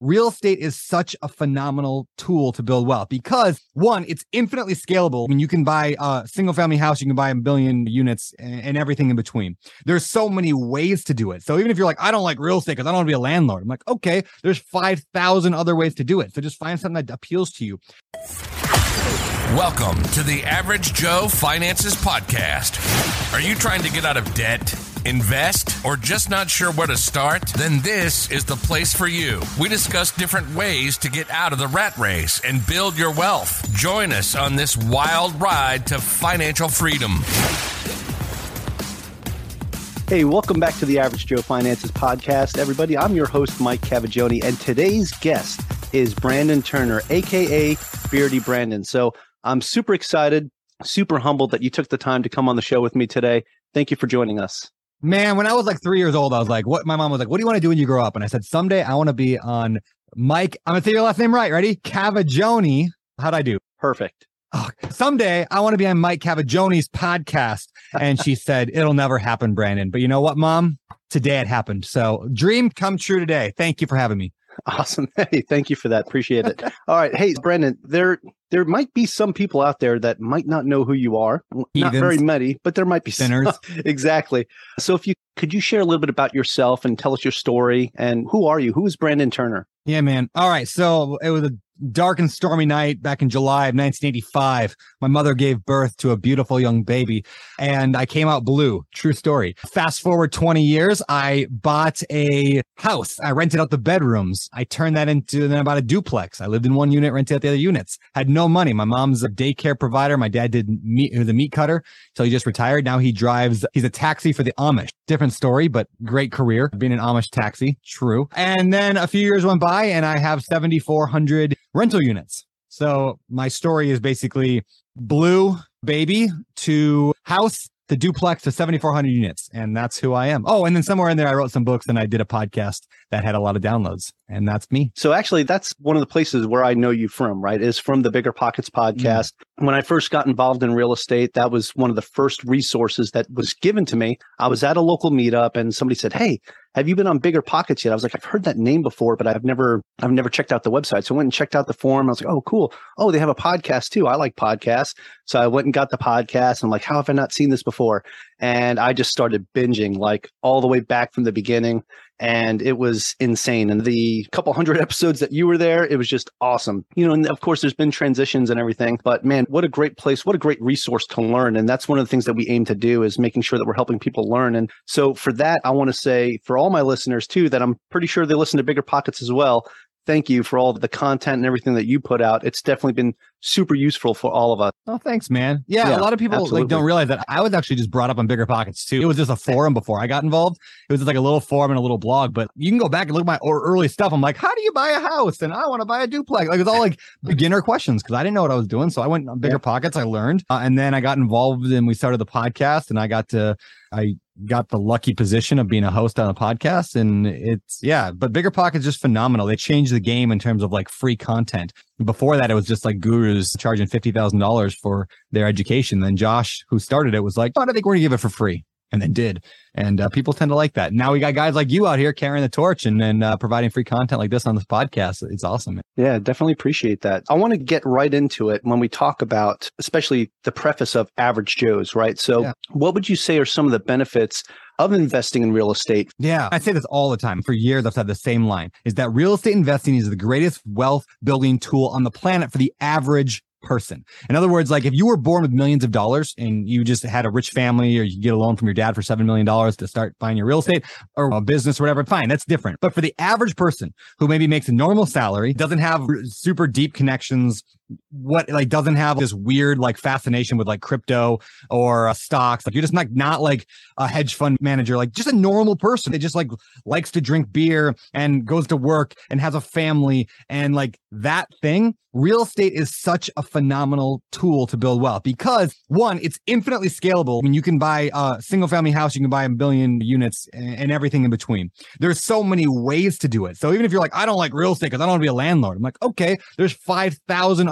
real estate is such a phenomenal tool to build wealth because one, it's infinitely scalable. I mean, you can buy a single family house, you can buy a billion units and everything in between. There's so many ways to do it. So even if you're like, I don't like real estate because I don't want to be a landlord. I'm like, okay, there's 5,000 other ways to do it. So just find something that appeals to you. Welcome to the Average Joe Finances Podcast. Are you trying to get out of debt, invest, or just not sure where to start? Then this is the place for you. We discuss different ways to get out of the rat race and build your wealth. Join us on this wild ride to financial freedom. Hey, welcome back to the Average Joe Finances Podcast, everybody. I'm your host, Mike Cavagioni, and today's guest is Brandon Turner, aka Beardy Brandon. So I'm super excited, super humbled that you took the time to come on the show with me today. Thank you for joining us. Man, when I was like 3 years old, I was like, what? My mom was like, what do you want to do when you grow up? And I said, someday I want to be on Mike. I'm going to say your last name right. Ready? Cavagioni. How'd I do? Perfect. Oh, someday I want to be on Mike Cavagioni's podcast. And she said, it'll never happen, Brandon. But you know what, Mom? Today it happened. So dream come true today. Thank you for having me. Awesome. Hey, thank you for that. Appreciate it. All right. Hey, Brandon, there might be some people out there that might not know who you are. Not very many, but there might be sinners. Exactly. So could you share a little bit about yourself and tell us your story and who are you? Who is Brandon Turner? Yeah, man. All right. So it was a dark and stormy night back in July of 1985. My mother gave birth to a beautiful young baby and I came out blue. True story. Fast forward 20 years, I bought a house. I rented out the bedrooms. I turned that into, then I bought a duplex. I lived in one unit, rented out the other units. Had no money. My mom's a daycare provider. My dad he was a meat cutter. So he just retired. Now he's a taxi for the Amish. Different story, but great career being an Amish taxi. True. And then a few years went by and I have 7,400 rental units. So my story is basically blue baby to house to duplex to 7,400 units. And that's who I am. Oh, and then somewhere in there, I wrote some books and I did a podcast that had a lot of downloads. And that's me. So actually, that's one of the places where I know you from, right? Is from the Bigger Pockets podcast. When I first got involved in real estate, that was one of the first resources that was given to me. I was at a local meetup and somebody said, hey, have you been on Bigger Pockets yet? I was like, I've heard that name before, but I've never checked out the website. So I went and checked out the forum. I was like, oh, cool. Oh, they have a podcast too. I like podcasts. So I went and got the podcast. I'm like, how have I not seen this before? And I just started binging like all the way back from the beginning. And it was insane. And the couple hundred episodes that you were there, it was just awesome. You know, and of course, there's been transitions and everything. But man, what a great place. What a great resource to learn. And that's one of the things that we aim to do is making sure that we're helping people learn. And so for that, I want to say for all my listeners too, that I'm pretty sure they listen to Bigger Pockets as well. Thank you for all the content and everything that you put out. It's definitely been super useful for all of us. Oh, thanks, man. Yeah, a lot of people don't realize that I was actually just brought up on Bigger Pockets too. It was just a forum before I got involved. It was just like a little forum and a little blog, but you can go back and look at my early stuff. I'm like, how do you buy a house? And I want to buy a duplex. Like it's all like beginner questions because I didn't know what I was doing. So I went on Bigger Pockets. I learned and then I got involved and we started the podcast and I got the lucky position of being a host on a podcast and but Bigger Pockets is just phenomenal. They changed the game in terms of like free content. Before that, it was just like gurus charging $50,000 for their education. Then Josh, who started it, was like, oh, I think we're gonna give it for free. And then did. And people tend to like that. Now we got guys like you out here carrying the torch and then providing free content like this on this podcast. It's awesome, man. Yeah, definitely appreciate that. I want to get right into it when we talk about, especially the preface of Average Joes, right? So what would you say are some of the benefits of investing in real estate? Yeah, I say this all the time. For years, I've said the same line, is that real estate investing is the greatest wealth building tool on the planet for the average person. In other words, like if you were born with millions of dollars and you just had a rich family or you get a loan from your dad for $7 million to start buying your real estate or a business or whatever, fine, that's different. But for the average person who maybe makes a normal salary, doesn't have super deep connections, doesn't have this weird like fascination with like crypto or stocks, like you're just not like a hedge fund manager, like just a normal person that just like likes to drink beer and goes to work and has a family and like that thing. Real estate is such a phenomenal tool to build wealth because one, it's infinitely scalable. I mean, you can buy a single family house, you can buy a billion units and everything in between. There's so many ways to do it. So even if you're like, I don't like real estate because I don't want to be a landlord. I'm like, okay, there's 5,000 other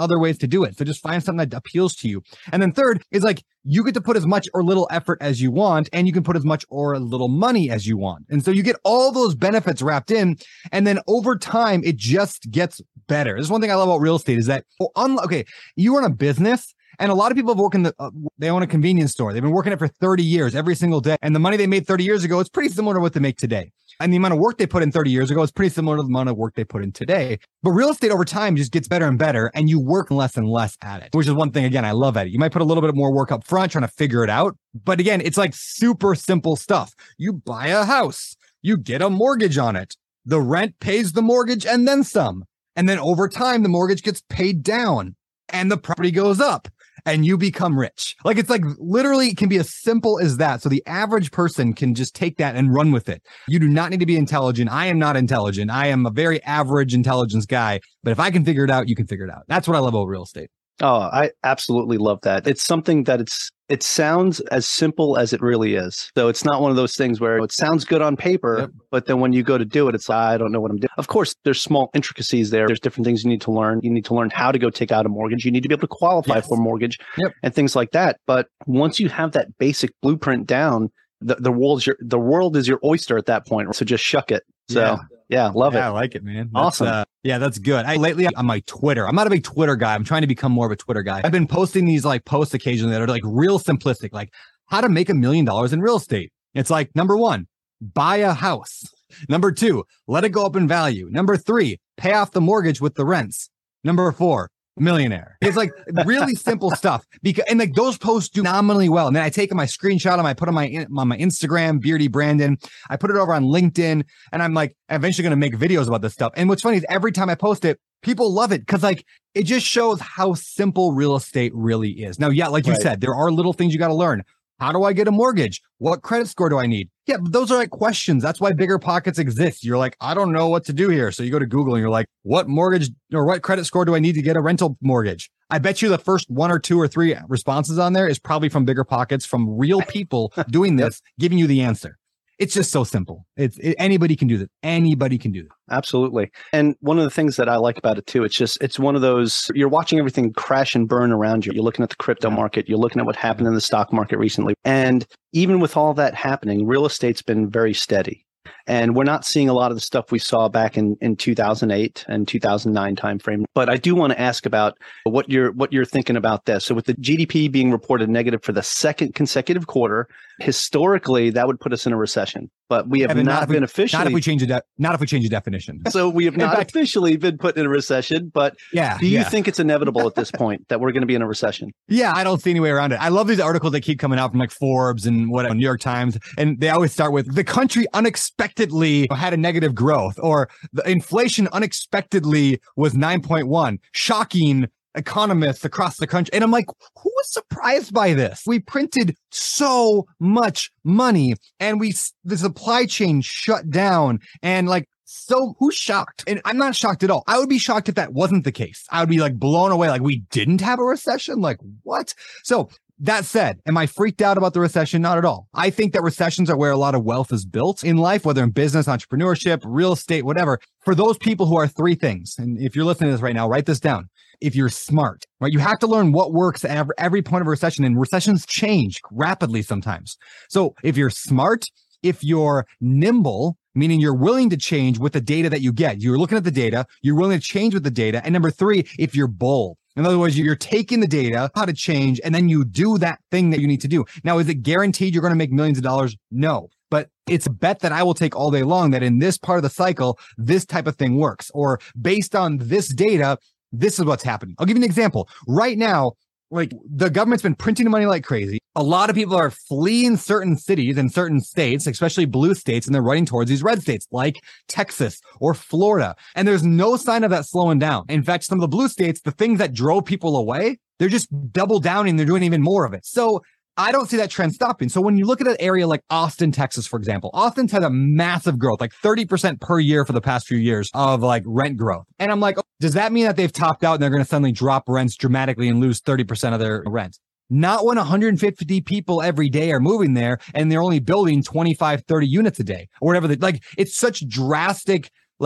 other ways to do it. So just find something that appeals to you. And then third is like, you get to put as much or little effort as you want, and you can put as much or little money as you want. And so you get all those benefits wrapped in. And then over time, it just gets better. This is one thing I love about real estate is that, okay, you run a business. And a lot of people have worked in they own a convenience store. They've been working it for 30 years, every single day. And the money they made 30 years ago is pretty similar to what they make today. And the amount of work they put in 30 years ago is pretty similar to the amount of work they put in today. But real estate over time just gets better and better, and you work less and less at it, which is one thing, again, I love at it. You might put a little bit more work up front trying to figure it out. But again, it's like super simple stuff. You buy a house, you get a mortgage on it. The rent pays the mortgage and then some. And then over time, the mortgage gets paid down and the property goes up. And you become rich. Like, it's like literally it can be as simple as that. So the average person can just take that and run with it. You do not need to be intelligent. I am not intelligent. I am a very average intelligence guy. But if I can figure it out, you can figure it out. That's what I love about real estate. Oh, I absolutely love that. It's something that it sounds as simple as it really is. So it's not one of those things where it sounds good on paper, but then when you go to do it, it's like, I don't know what I'm doing. Of course, there's small intricacies there. There's different things you need to learn. You need to learn how to go take out a mortgage. You need to be able to qualify for a mortgage and things like that. But once you have that basic blueprint down, the world is your oyster at that point. So just shuck it. So love it. I like it, man. Awesome. That's good. Lately on my Twitter, I'm not a big Twitter guy. I'm trying to become more of a Twitter guy. I've been posting these like posts occasionally that are like real simplistic, like how to make $1 million in real estate. It's like, number 1, buy a house. Number 2, let it go up in value. Number 3, pay off the mortgage with the rents. Number 4, millionaire. It's like really simple stuff, and like those posts do nominally well. And then I take my screenshot and I put on my Instagram, Beardy Brandon. I put it over on LinkedIn, and I'm like eventually going to make videos about this stuff. And what's funny is every time I post it, people love it because like it just shows how simple real estate really is. Now, like you said, there are little things you got to learn. How do I get a mortgage? What credit score do I need? Yeah, but those are like questions. That's why Bigger Pockets exists. You're like, I don't know what to do here. So you go to Google and you're like, what mortgage or what credit score do I need to get a rental mortgage? I bet you the first 1 or 2 or 3 responses on there is probably from Bigger Pockets, from real people doing this, giving you the answer. It's just so simple. Anybody can do that. Anybody can do that. Absolutely. And one of the things that I like about it too, it's one of those, you're watching everything crash and burn around you. You're looking at the crypto market. You're looking at what happened in the stock market recently. And even with all that happening, real estate's been very steady. And we're not seeing a lot of the stuff we saw back in 2008 and 2009 timeframe. But I do want to ask about what you're thinking about this. So with the GDP being reported negative for the second consecutive quarter, historically, that would put us in a recession. But we have not been officially. Not if we change the definition. So we have not officially been put in a recession. But do you think it's inevitable at this point that we're going to be in a recession? Yeah, I don't see any way around it. I love these articles that keep coming out from like Forbes and New York Times, and they always start with the country unexpectedly had a negative growth, or the inflation unexpectedly was 9.1. Shocking. Economists across the country. And I'm like, who was surprised by this? We printed so much money and the supply chain shut down, and like, so who's shocked? And I'm not shocked at all. I would be shocked if that wasn't the case. I would be like blown away. Like, we didn't have a recession. Like, what? So that said, am I freaked out about the recession? Not at all. I think that recessions are where a lot of wealth is built in life, whether in business, entrepreneurship, real estate, whatever. For those people who are 3 things, and if you're listening to this right now, write this down. If you're smart, right? You have to learn what works at every point of a recession, and recessions change rapidly sometimes. So if you're smart, if you're nimble, meaning you're willing to change with the data that you get, you're looking at the data, you're willing to change with the data. And number 3, if you're bold. In other words, you're taking the data, how to change, and then you do that thing that you need to do. Now, is it guaranteed you're going to make millions of dollars? No. But it's a bet that I will take all day long that in this part of the cycle, this type of thing works. Or based on this data, this is what's happening. I'll give you an example. Right now, like, the government's been printing money like crazy. A lot of people are fleeing certain cities and certain states, especially blue states, and they're running towards these red states like Texas or Florida. And there's no sign of that slowing down. In fact, some of the blue states, the things that drove people away, they're just double downing. They're doing even more of it. So I don't see that trend stopping. So when you look at an area like Austin, Texas, for example, Austin's had a massive growth, like 30% per year for the past few years of like rent growth. And I'm like, does that mean that they've topped out and they're going to suddenly drop rents dramatically and lose 30% of their rent? Not when 150 people every day are moving there and they're only building 25, 30 units a day or whatever. Like, it's such drastic, like,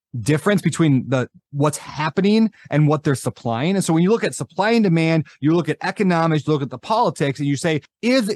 difference between what's happening and what they're supplying. And so when you look at supply and demand, you look at economics, you look at the politics, and you say, is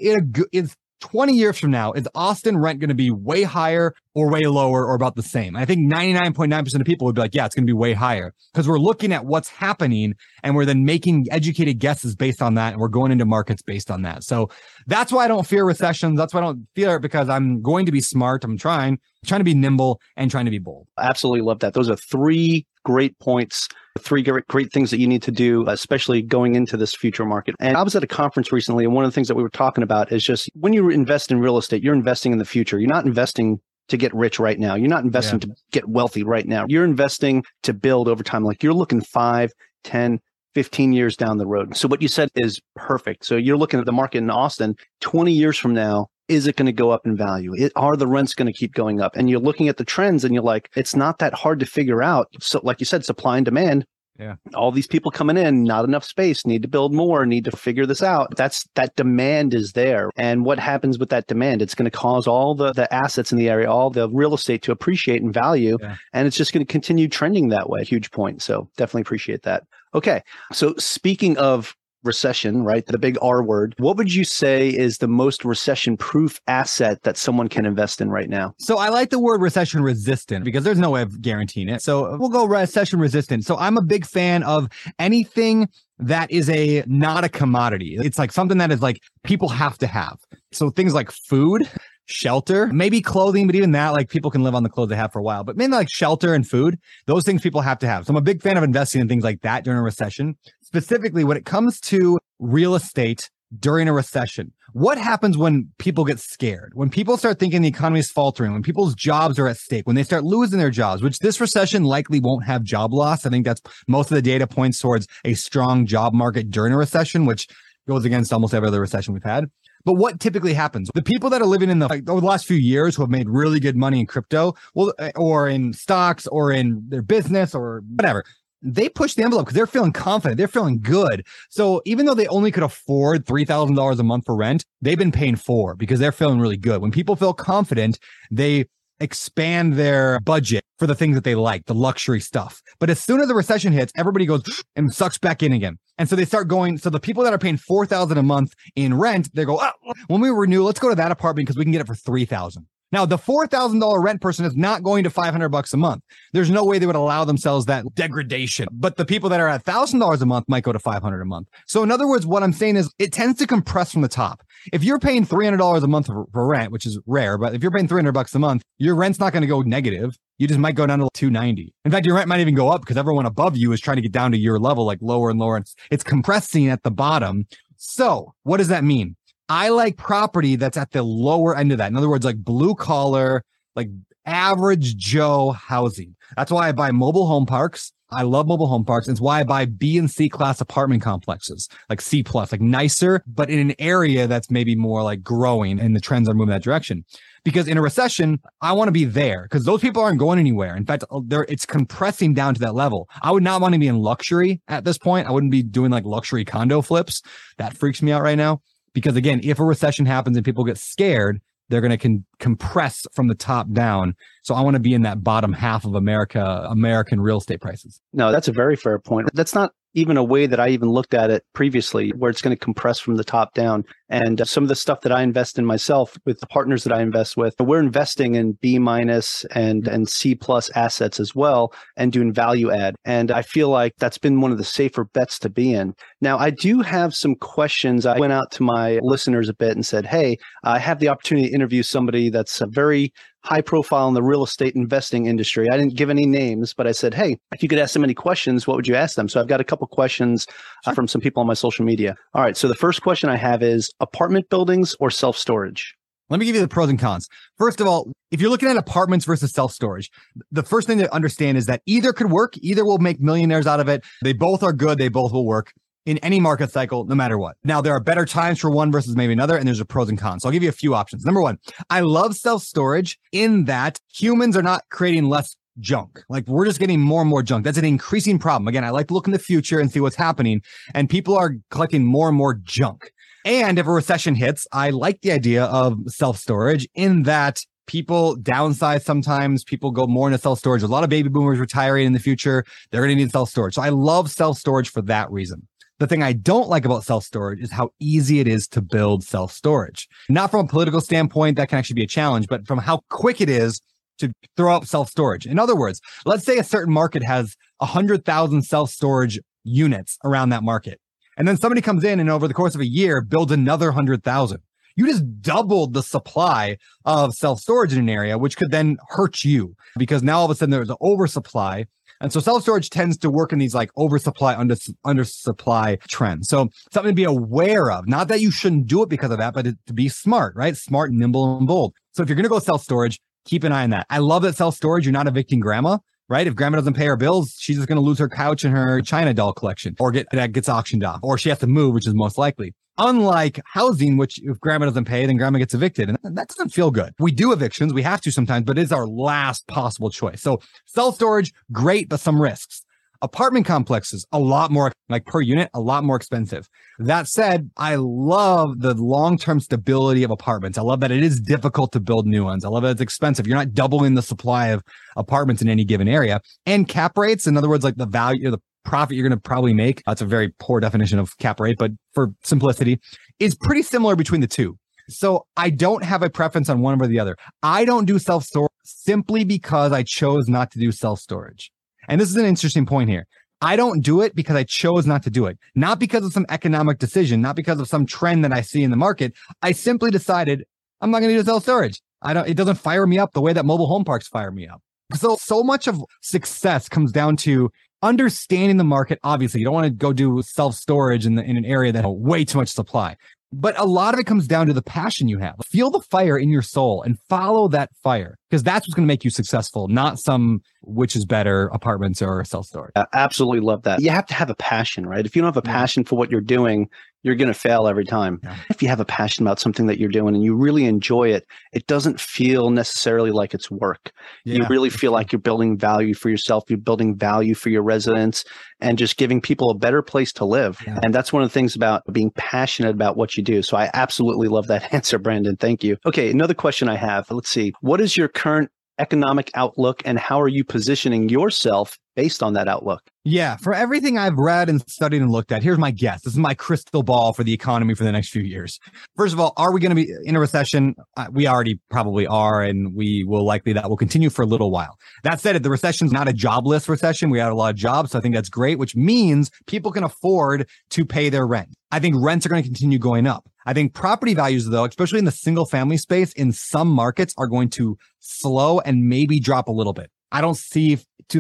20 years from now, is Austin rent going to be way higher or way lower or about the same? I think 99.9% of people would be like, yeah, it's going to be way higher, because we're looking at what's happening and we're then making educated guesses based on that. And we're going into markets based on that. So that's why I don't fear recessions. That's why I don't fear it, because I'm going to be smart. I'm trying to be nimble and trying to be bold. Absolutely love that. Those are three great points, three great things that you need to do, especially going into this future market. And I was at a conference recently, and one of the things that we were talking about is just when you invest in real estate, you're investing in the future. You're not investing to get rich right now. You're not investing to get wealthy right now. You're investing to build over time. Like you're looking 5, 10, 15 years down the road. So what you said is perfect. So you're looking at the market in Austin 20 years from now. Is it going to go up in value? Are the rents going to keep going up? And you're looking at the trends and you're like, it's not that hard to figure out. So like you said, supply and demand. Yeah. All these people coming in, not enough space, need to build more, need to figure this out. That demand is there. And what happens with that demand? It's going to cause all the assets in the area, all the real estate to appreciate in value. Yeah. And it's just going to continue trending that way. Huge point. So definitely appreciate that. Okay. So speaking of recession, right? The big R word. What would you say is the most recession-proof asset that someone can invest in right now? So I like the word recession resistant, because there's no way of guaranteeing it. So we'll go recession resistant. So I'm a big fan of anything that is not a commodity. It's like something that is like people have to have. So things like food, shelter, maybe clothing, but even that, like people can live on the clothes they have for a while, but mainly like shelter and food, those things people have to have. So I'm a big fan of investing in things like that during a recession. Specifically, when it comes to real estate during a recession, what happens when people get scared? When people start thinking the economy is faltering, when people's jobs are at stake, when they start losing their jobs, which this recession likely won't have job loss. I think that's most of the data points towards a strong job market during a recession, which goes against almost every other recession we've had. But what typically happens? The people that are living in over the last few years who have made really good money in crypto, or in stocks, or in their business, or whatever, they push the envelope because they're feeling confident. They're feeling good. So even though they only could afford $3,000 a month for rent, they've been paying $4,000 because they're feeling really good. When people feel confident, they expand their budget for the things that they like, the luxury stuff. But as soon as the recession hits, everybody goes and sucks back in again. And so they start going. So the people that are paying $4,000 a month in rent, they go, oh, when we renew, let's go to that apartment because we can get it for $3,000. Now, the $4,000 rent person is not going to $500 a month. There's no way they would allow themselves that degradation. But the people that are at $1,000 a month might go to $500 a month. So in other words, what I'm saying is it tends to compress from the top. If you're paying $300 a month for rent, which is rare, but if you're paying $300 a month, your rent's not going to go negative. You just might go down to $290. In fact, your rent might even go up because everyone above you is trying to get down to your level, like lower and lower. It's compressing at the bottom. So what does that mean? I like property that's at the lower end of that. In other words, like blue collar, like average Joe housing. That's why I buy mobile home parks. I love mobile home parks. It's why I buy B and C class apartment complexes, like C plus, like nicer, but in an area that's maybe more like growing and the trends are moving that direction. Because in a recession, I want to be there because those people aren't going anywhere. In fact, it's compressing down to that level. I would not want to be in luxury at this point. I wouldn't be doing like luxury condo flips. That freaks me out right now. Because again, if a recession happens and people get scared, they're going to compress from the top down. So I want to be in that bottom half of American real estate prices. No, that's a very fair point. That's not even a way that I even looked at it previously, where it's going to compress from the top down. And some of the stuff that I invest in myself with the partners that I invest with, we're investing in B- and C+ assets as well and doing value add. And I feel like that's been one of the safer bets to be in. Now, I do have some questions. I went out to my listeners a bit and said, hey, I have the opportunity to interview somebody that's a very high profile in the real estate investing industry. I didn't give any names, but I said, hey, if you could ask them any questions, what would you ask them? So I've got a couple questions from some people on my social media. All right. So the first question I have is apartment buildings or self-storage? Let me give you the pros and cons. First of all, if you're looking at apartments versus self-storage, the first thing to understand is that either could work, either will make millionaires out of it. They both are good. They both will work in any market cycle, no matter what. Now, there are better times for one versus maybe another, and there's a pros and cons. So I'll give you a few options. Number one, I love self-storage in that humans are not creating less junk. Like we're just getting more and more junk. That's an increasing problem. Again, I like to look in the future and see what's happening, and people are collecting more and more junk. And if a recession hits, I like the idea of self-storage in that people downsize sometimes. People go more into self-storage. A lot of baby boomers retiring in the future. They're going to need self-storage. So I love self-storage for that reason. The thing I don't like about self-storage is how easy it is to build self-storage. Not from a political standpoint, that can actually be a challenge, but from how quick it is to throw up self-storage. In other words, let's say a certain market has 100,000 self-storage units around that market. And then somebody comes in and over the course of a year builds another 100,000. You just doubled the supply of self-storage in an area, which could then hurt you because now all of a sudden there's an oversupply. And so self-storage tends to work in these like oversupply, undersupply trends. So something to be aware of, not that you shouldn't do it because of that, but to be smart, right? Smart, nimble, and bold. So if you're going to go self-storage, keep an eye on that. I love that self-storage, you're not evicting grandma, right? If grandma doesn't pay her bills, she's just going to lose her couch and her China doll collection or that gets auctioned off, or she has to move, which is most likely. Unlike housing, which if grandma doesn't pay, then grandma gets evicted. And that doesn't feel good. We do evictions. We have to sometimes, but it's our last possible choice. So self-storage, great, but some risks. Apartment complexes, a lot more, like per unit, a lot more expensive. That said, I love the long-term stability of apartments. I love that it is difficult to build new ones. I love that it's expensive. You're not doubling the supply of apartments in any given area. And cap rates, in other words, like the value, the profit you're going to probably make, that's a very poor definition of cap rate, but for simplicity, is pretty similar between the two. So I don't have a preference on one over the other. I don't do self-storage simply because I chose not to do self-storage. And this is an interesting point here. I don't do it because I chose not to do it, not because of some economic decision, not because of some trend that I see in the market. I simply decided I'm not going to do self-storage. It doesn't fire me up the way that mobile home parks fire me up. So much of success comes down to understanding the market. Obviously, you don't want to go do self-storage in an area that has way too much supply. But a lot of it comes down to the passion you have. Feel the fire in your soul and follow that fire, because that's what's going to make you successful, not some which is better apartments or self-storage. I absolutely love that. You have to have a passion, right? If you don't have a passion for what you're doing, you're going to fail every time. Yeah. If you have a passion about something that you're doing and you really enjoy it, it doesn't feel necessarily like it's work. Yeah. You really feel like you're building value for yourself. You're building value for your residents and just giving people a better place to live. Yeah. And that's one of the things about being passionate about what you do. So I absolutely love that answer, Brandon. Thank you. Okay, another question I have. Let's see. What is your current economic outlook and how are you positioning yourself based on that outlook? Yeah, for everything I've read and studied and looked at, here's my guess. This is my crystal ball for the economy for the next few years. First of all, are we going to be in a recession? We already probably are, and that will continue for a little while. That said, the recession's not a jobless recession. We have a lot of jobs, so I think that's great, which means people can afford to pay their rent. I think rents are going to continue going up. I think property values, though, especially in the single family space, in some markets are going to slow and maybe drop a little bit. I don't see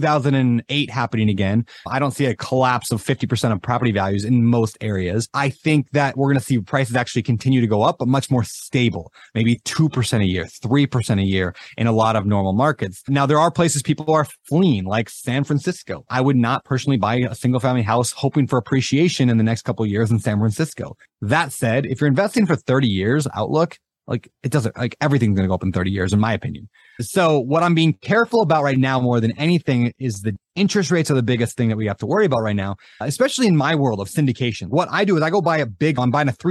2008 happening again. I don't see a collapse of 50% of property values in most areas. I think that we're going to see prices actually continue to go up, but much more stable, maybe 2% a year, 3% a year in a lot of normal markets. Now, there are places people are fleeing, like San Francisco. I would not personally buy a single family house hoping for appreciation in the next couple of years in San Francisco. That said, if you're investing for 30 years outlook, everything's going to go up in 30 years, in my opinion. So what I'm being careful about right now more than anything is the interest rates are the biggest thing that we have to worry about right now, especially in my world of syndication. What I do is I go buy I'm buying a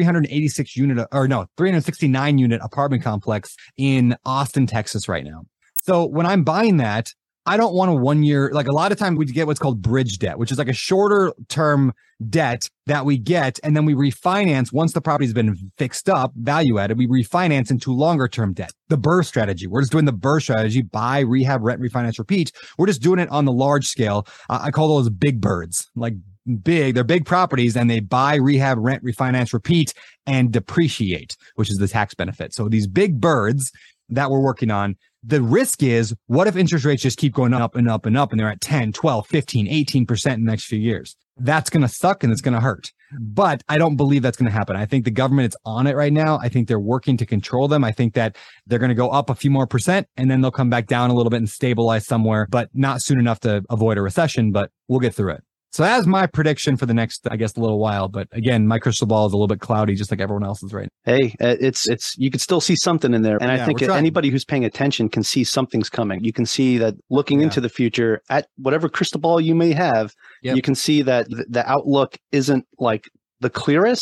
369 unit apartment complex in Austin, Texas right now. So when I'm buying that, I don't want a 1 year, like a lot of times we get what's called bridge debt, which is like a shorter term debt that we get. And then we refinance once the property's been fixed up, value added, we refinance into longer term debt. The BRRRR strategy. We're just doing the BRRRR strategy, buy, rehab, rent, refinance, repeat. We're just doing it on the large scale. I call those big birds, they're big properties and they buy, rehab, rent, refinance, repeat, and depreciate, which is the tax benefit. So these big birds that we're working on, the risk is, what if interest rates just keep going up and up and up and they're at 10, 12, 15, 18% in the next few years? That's going to suck and it's going to hurt. But I don't believe that's going to happen. I think the government is on it right now. I think they're working to control them. I think that they're going to go up a few more percent and then they'll come back down a little bit and stabilize somewhere, but not soon enough to avoid a recession, but we'll get through it. So that's my prediction for the next, I guess, a little while. But again, my crystal ball is a little bit cloudy, just like everyone else's right now. Hey, it's you can still see something in there. And I think anybody who's paying attention can see something's coming. You can see that looking into the future at whatever crystal ball you may have, you can see that the outlook isn't like the clearest,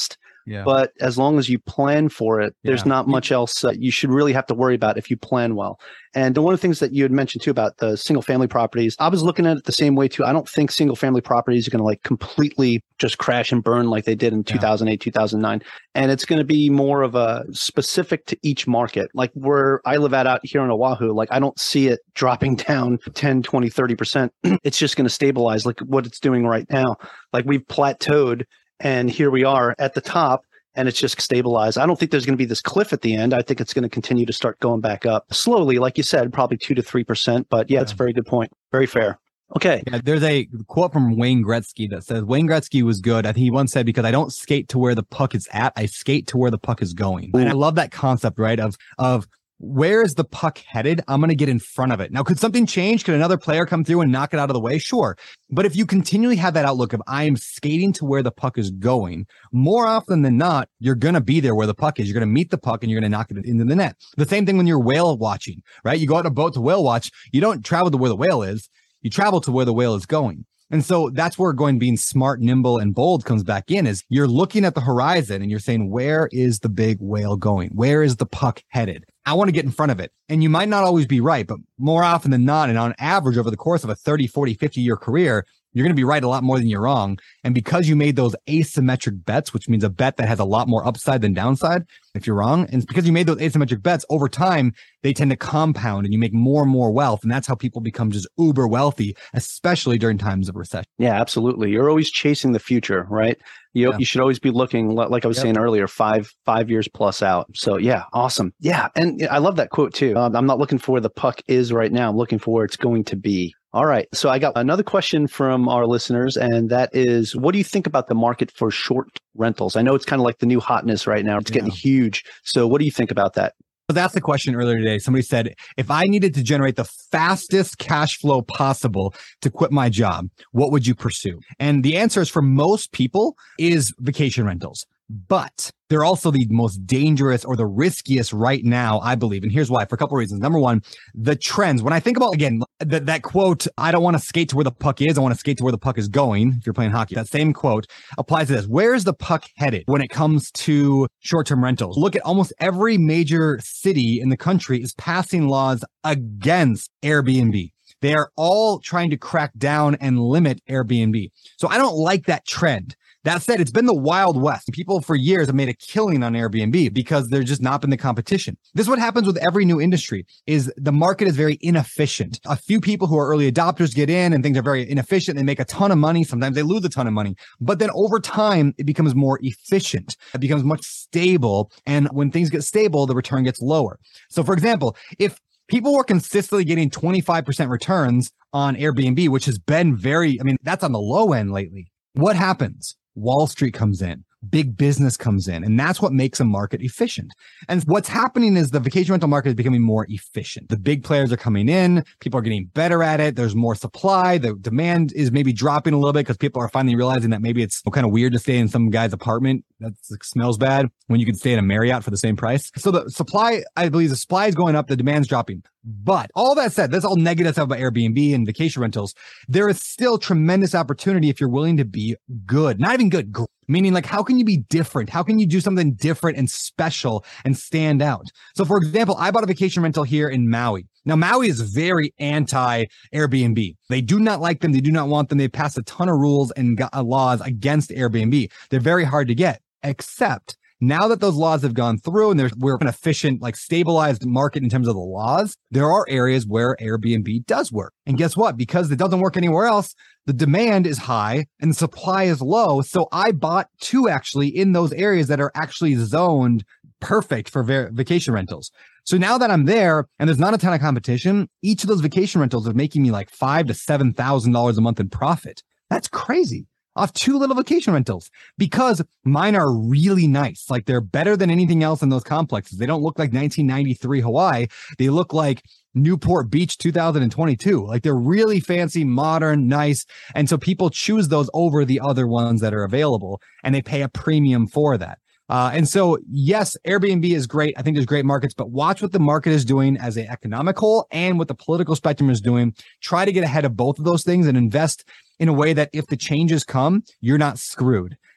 Yeah. But as long as you plan for it, there's Yeah. not much else you should really have to worry about if you plan well. And one of the things that you had mentioned too about the single family properties, I was looking at it the same way too. I don't think single family properties are going to like completely just crash and burn like they did in 2008, 2009. And it's going to be more of a specific to each market. Like where I live out here in Oahu, like I don't see it dropping down 10, 20, 30%. It's just going to stabilize like what it's doing right now. Like we've plateaued and here we are at the top. And it's just stabilized. I don't think there's going to be this cliff at the end. I think it's going to continue to start going back up slowly, like you said, probably 2 to 3%. But yeah, it's a very good point. Very fair. Okay. Yeah, there's a quote from Wayne Gretzky that says Wayne Gretzky was good. I think he once said, because I don't skate to where the puck is at, I skate to where the puck is going. And I love that concept, right? Of where is the puck headed? I'm going to get in front of it. Now, could something change? Could another player come through and knock it out of the way? Sure. But if you continually have that outlook of I am skating to where the puck is going, more often than not, you're going to be there where the puck is. You're going to meet the puck and you're going to knock it into the net. The same thing when you're whale watching, right? You go out on a boat to whale watch. You don't travel to where the whale is. You travel to where the whale is going. And so that's where being smart, nimble, and bold comes back in, is you're looking at the horizon and you're saying, where is the big whale going? Where is the puck headed? I want to get in front of it. And you might not always be right, but more often than not, and on average over the course of a 30, 40, 50-year career, you're going to be right a lot more than you're wrong. And because you made those asymmetric bets, which means a bet that has a lot more upside than downside, if you're wrong, and because you made those asymmetric bets over time, they tend to compound and you make more and more wealth. And that's how people become just uber wealthy, especially during times of recession. Yeah, absolutely. You're always chasing the future, right? You should always be looking, like I was saying earlier, five years plus out. So yeah, awesome. Yeah. And I love that quote too. I'm not looking for where the puck is right now. I'm looking for where it's going to be. All right. So I got another question from our listeners, and that is, what do you think about the market for short rentals? I know it's kind of like the new hotness right now. It's getting huge. So what do you think about that? So that's the question earlier today. Somebody said, if I needed to generate the fastest cash flow possible to quit my job, what would you pursue? And the answer is, for most people, is vacation rentals. But they're also the most dangerous or the riskiest right now, I believe. And here's why, for a couple of reasons. Number one, the trends. When I think about, again, that quote, I don't want to skate to where the puck is. I want to skate to where the puck is going. If you're playing hockey, that same quote applies to this. Where is the puck headed when it comes to short-term rentals? Look at almost every major city in the country is passing laws against Airbnb. They are all trying to crack down and limit Airbnb. So I don't like that trend. That said, it's been the Wild West. People for years have made a killing on Airbnb because there's just not been the competition. This is what happens with every new industry, is the market is very inefficient. A few people who are early adopters get in and things are very inefficient. They make a ton of money. Sometimes they lose a ton of money. But then over time, it becomes more efficient. It becomes much stable. And when things get stable, the return gets lower. So for example, if people were consistently getting 25% returns on Airbnb, which has been that's on the low end lately. What happens? Wall Street comes in, big business comes in, and that's what makes a market efficient. And what's happening is the vacation rental market is becoming more efficient. The big players are coming in, people are getting better at it. There's more supply. The demand is maybe dropping a little bit because people are finally realizing that maybe it's kind of weird to stay in some guy's apartment that smells bad when you could stay in a Marriott for the same price. So the supply, I believe the supply is going up, the demand's dropping. But all that said, that's all negative stuff about Airbnb and vacation rentals. There is still tremendous opportunity if you're willing to be good, not even good, meaning like, how can you be different? How can you do something different and special and stand out? So for example, I bought a vacation rental here in Maui. Now, Maui is very anti-Airbnb. They do not like them. They do not want them. They passed a ton of rules and laws against Airbnb. They're very hard to get, except now that those laws have gone through and we're an efficient, like stabilized market in terms of the laws, there are areas where Airbnb does work. And guess what? Because it doesn't work anywhere else, the demand is high and the supply is low. So I bought two actually in those areas that are actually zoned perfect for vacation rentals. So now that I'm there and there's not a ton of competition, each of those vacation rentals is making me like $5,000 to $7,000 a month in profit. That's crazy. Off two little vacation rentals, because mine are really nice. Like they're better than anything else in those complexes. They don't look like 1993 Hawaii. They look like Newport Beach 2022. Like they're really fancy, modern, nice. And so people choose those over the other ones that are available, and they pay a premium for that. And so, yes, Airbnb is great. I think there's great markets, but watch what the market is doing as an economic whole and what the political spectrum is doing. Try to get ahead of both of those things and invest in a way that if the changes come, you're not screwed.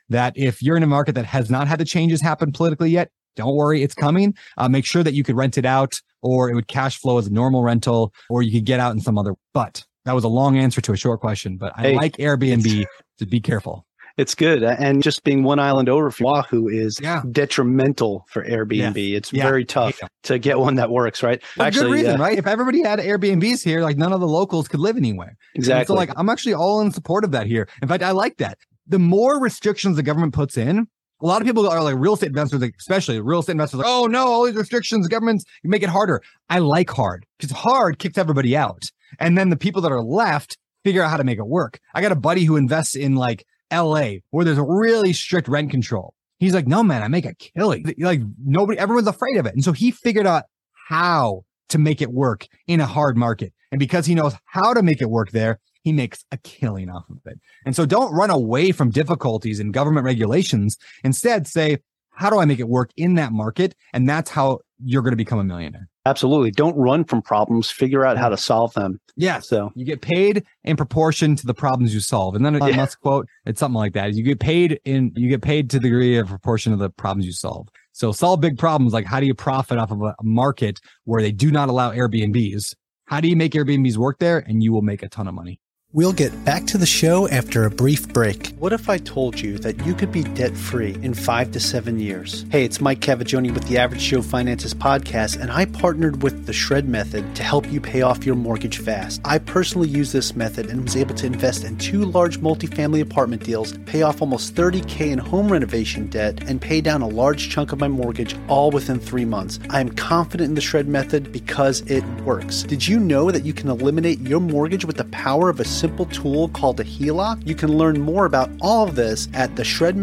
that if you're in a market that has not had the changes happen politically yet, don't worry, it's coming. Make sure that you could rent it out, or it would cash flow as a normal rental, or you could get out in some other. But that was a long answer to a short question. But I like Airbnb, to be careful. It's good. And just being one island over from Oahu is detrimental for Airbnb. Yes. It's very tough to get one that works, right? For actually, good reason, right? If everybody had Airbnbs here, like none of the locals could live anywhere. Exactly. And so like, I'm actually all in support of that here. In fact, I like that. The more restrictions the government puts in, a lot of people are like real estate investors, especially real estate investors, like, oh no, all these restrictions, governments make it harder. I like hard because hard kicks everybody out. And then the people that are left figure out how to make it work. I got a buddy who invests in like LA where there's a really strict rent control. He's like, no, man, I make a killing. Like everyone's afraid of it. And so he figured out how to make it work in a hard market. And because he knows how to make it work there, he makes a killing off of it. And so don't run away from difficulties in government regulations. Instead, say, how do I make it work in that market? And that's how you're going to become a millionaire. Absolutely. Don't run from problems. Figure out how to solve them. Yeah. So you get paid in proportion to the problems you solve. And then I must quote, it's something like that. You get paid to the degree of proportion of the problems you solve. So solve big problems. Like, how do you profit off of a market where they do not allow Airbnbs? How do you make Airbnbs work there? And you will make a ton of money. We'll get back to the show after a brief break. What if I told you that you could be debt-free in 5 to 7 years? Hey, it's Mike Cavagioni with the Average Joe Finances podcast, and I partnered with the Shred Method to help you pay off your mortgage fast. I personally used this method and was able to invest in 2 large multifamily apartment deals, pay off almost $30,000 in home renovation debt, and pay down a large chunk of my mortgage all within 3 months. I am confident in the Shred Method because it works. Did you know that you can eliminate your mortgage with the power of a simple tool called a HELOC? You can learn more about all of this at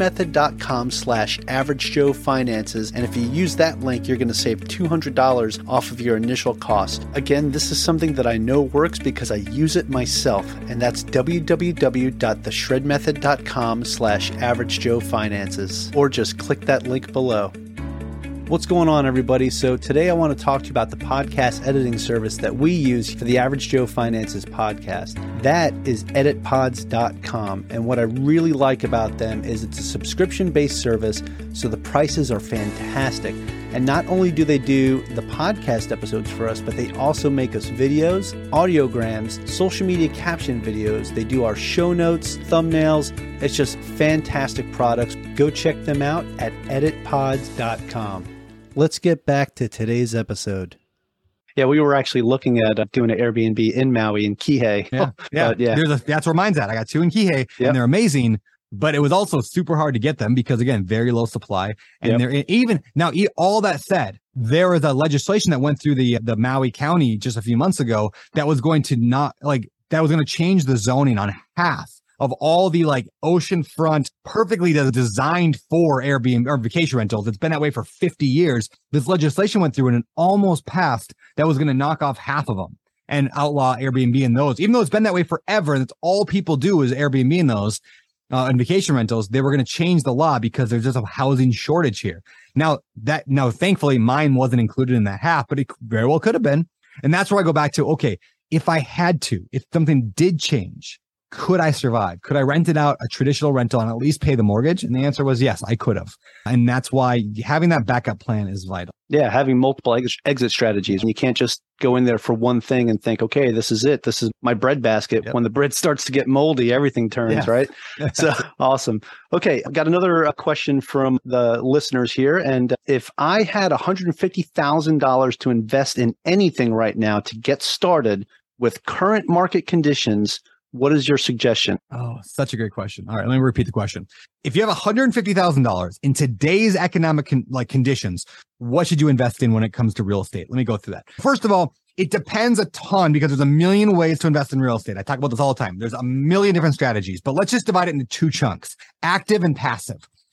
theshredmethod.com/averagejoefinances. And if you use that link, you're going to save $200 off of your initial cost. Again, this is something that I know works because I use it myself. And that's www.theshredmethod.com/averagejoefinances. Or just click that link below. What's going on, everybody? So today I want to talk to you about the podcast editing service that we use for the Average Joe Finances podcast. That is editpods.com. And what I really like about them is it's a subscription-based service, so the prices are fantastic. And not only do they do the podcast episodes for us, but they also make us videos, audiograms, social media caption videos. They do our show notes, thumbnails. It's just fantastic products. Go check them out at editpods.com. Let's get back to today's episode. Yeah, we were actually looking at doing an Airbnb in Maui in Kihei. Yeah. That's where mine's at. I got 2 in Kihei, and they're amazing. But it was also super hard to get them because, again, very low supply. And they're even now. All that said, there was a legislation that went through the Maui County just a few months ago that was going to change the zoning on half of all the like oceanfront, perfectly designed for Airbnb or vacation rentals. It's been that way for 50 years. This legislation went through and it almost passed that was going to knock off half of them and outlaw Airbnb in those, even though it's been that way forever. And it's all people do is Airbnb in those and vacation rentals. They were going to change the law because there's just a housing shortage here. Now, thankfully, mine wasn't included in that half, but it very well could have been. And that's where I go back to, okay, if I had to, if something did change, could I survive? Could I rent it out a traditional rental and at least pay the mortgage? And the answer was yes, I could have. And that's why having that backup plan is vital. Yeah, having multiple exit strategies. You can't just go in there for one thing and think, okay, this is it. This is my breadbasket. Yep. When the bread starts to get moldy, everything turns, right? So awesome. Okay, I've got another question from the listeners here. And if I had $150,000 to invest in anything right now to get started with current market conditions, what is your suggestion? Oh, such a great question. All right, let me repeat the question. If you have $150,000 in today's economic conditions, what should you invest in when it comes to real estate? Let me go through that. First of all, it depends a ton because there's a million ways to invest in real estate. I talk about this all the time. There's a million different strategies, but let's just divide it into 2 chunks, active and passive.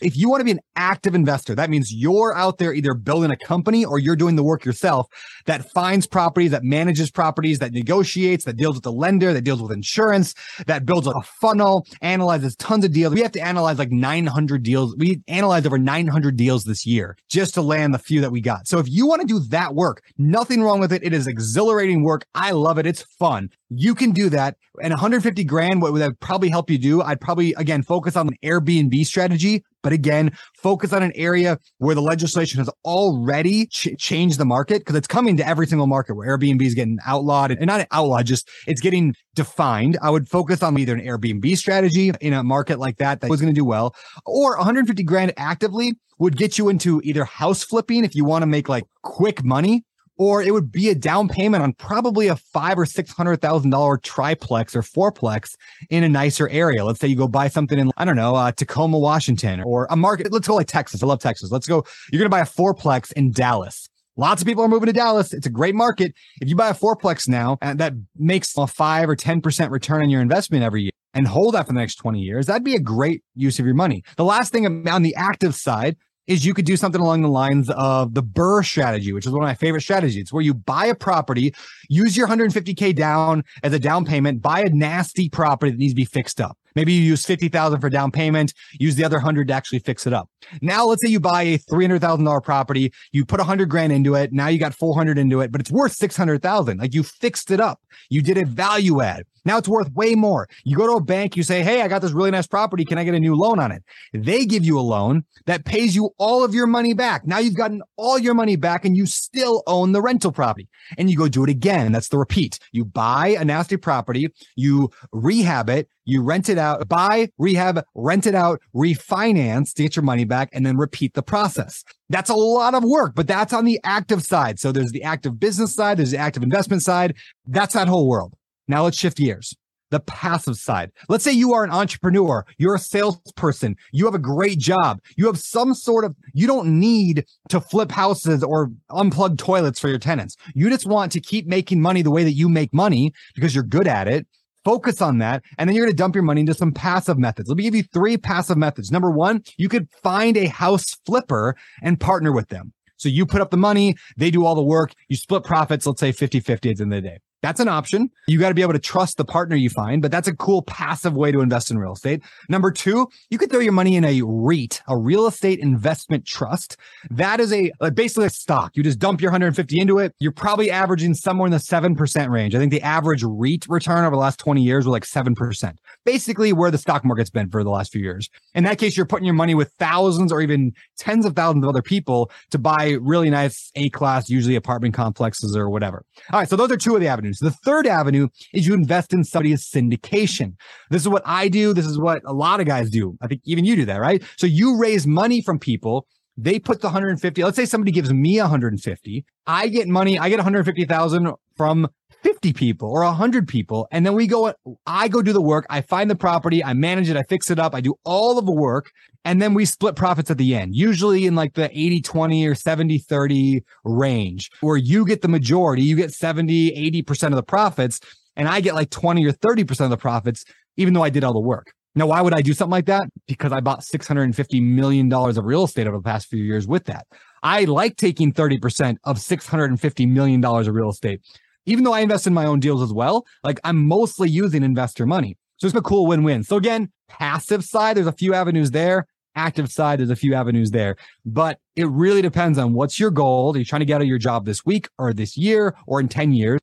If you want to be an active investor, that means you're out there either building a company or you're doing the work yourself that finds properties, that manages properties, that negotiates, that deals with the lender, that deals with insurance, that builds a funnel, analyzes tons of deals. We have to analyze like 900 deals. We analyzed over 900 deals this year just to land the few that we got. So if you want to do that work, nothing wrong with it. It is exhilarating work. I love it. It's fun. You can do that. And 150 grand, what would that probably help you do? I'd probably, again, focus on an Airbnb strategy, but again, focus on an area where the legislation has already changed the market, because it's coming to every single market where Airbnb is getting outlawed, and not outlawed, just it's getting defined. I would focus on either an Airbnb strategy in a market like that was going to do well, or 150 grand actively would get you into either house flipping if you want to make like quick money, or it would be a down payment on probably a $500,000 or $600,000 triplex or fourplex in a nicer area. Let's say you go buy something in, I don't know, Tacoma, Washington, or a market. Let's go like Texas. I love Texas. Let's go. You're going to buy a fourplex in Dallas. Lots of people are moving to Dallas. It's a great market. If you buy a fourplex now, and that makes a 5 or 10% return on your investment every year, and hold that for the next 20 years, that'd be a great use of your money. The last thing on the active side is you could do something along the lines of the BRRRR strategy, which is one of my favorite strategies. It's where you buy a property, use your 150K down as a down payment, buy a nasty property that needs to be fixed up. Maybe you use 50,000 for down payment, use the other 100 to actually fix it up. Now, let's say you buy a $300,000 property, you put 100 grand into it. Now you got 400 into it, but it's worth 600,000. Like, you fixed it up. You did a value add. Now it's worth way more. You go to a bank, you say, hey, I got this really nice property. Can I get a new loan on it? They give you a loan that pays you all of your money back. Now you've gotten all your money back and you still own the rental property. And you go do it again. That's the repeat. You buy a nasty property, you rehab it, you rent it out, buy, rehab, rent it out, refinance to get your money back, and then repeat the process. That's a lot of work, but that's on the active side. So there's the active business side, there's the active investment side. That's that whole world. Now let's shift gears. The passive side. Let's say you are an entrepreneur. You're a salesperson. You have a great job. You have some sort of, you don't need to flip houses or unplug toilets for your tenants. You just want to keep making money the way that you make money because you're good at it. Focus on that. And then you're going to dump your money into some passive methods. Let me give you 3 passive methods. Number 1, you could find a house flipper and partner with them. So you put up the money, they do all the work, you split profits, let's say 50-50 at the end of the day. That's an option. You got to be able to trust the partner you find, but that's a cool passive way to invest in real estate. Number 2, you could throw your money in a REIT, a real estate investment trust. That is basically a stock. You just dump your 150 into it. You're probably averaging somewhere in the 7% range. I think the average REIT return over the last 20 years was like 7%. Basically where the stock market's been for the last few years. In that case, you're putting your money with thousands or even tens of thousands of other people to buy really nice A-class, usually apartment complexes or whatever. All right, so those are 2 of the avenues. The third avenue is you invest in somebody's syndication. This is what I do. This is what a lot of guys do. I think even you do that, right? So you raise money from people. They put the 150. Let's say somebody gives me 150. I get money. I get 150,000 from 50 people or 100 people. And then I go do the work. I find the property. I manage it. I fix it up. I do all of the work. And then we split profits at the end, usually in like the 80-20 or 70-30 range, where you get the majority. You get 70-80% of the profits, and I get like 20 or 30% of the profits, even though I did all the work. Now, why would I do something like that? Because I bought $650 million of real estate over the past few years with that. I like taking 30% of $650 million of real estate. Even though I invest in my own deals as well, like I'm mostly using investor money. So it's a cool win-win. So again, passive side, there's a few avenues there. Active side, there's a few avenues there. But it really depends on what's your goal. Are you trying to get out of your job this week or this year or in 10 years?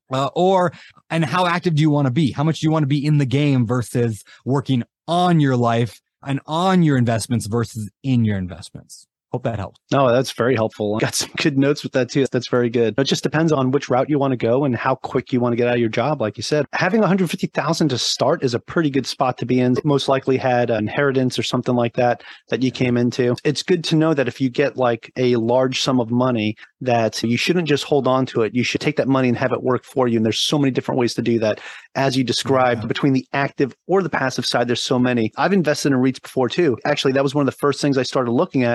And how active do you want to be? How much do you want to be in the game versus working on your life and on your investments versus in your investments? Hope that helps. No, that's very helpful. Got some good notes with that too. That's very good. It just depends on which route you want to go and how quick you want to get out of your job. Like you said, having 150,000 to start is a pretty good spot to be in. Most likely had an inheritance or something like that you came into. It's good to know that if you get like a large sum of money, that you shouldn't just hold on to it. You should take that money and have it work for you. And there's so many different ways to do that. As you described, between the active or the passive side, there's so many. I've invested in REITs before too. Actually, that was one of the first things I started looking at. And I was like,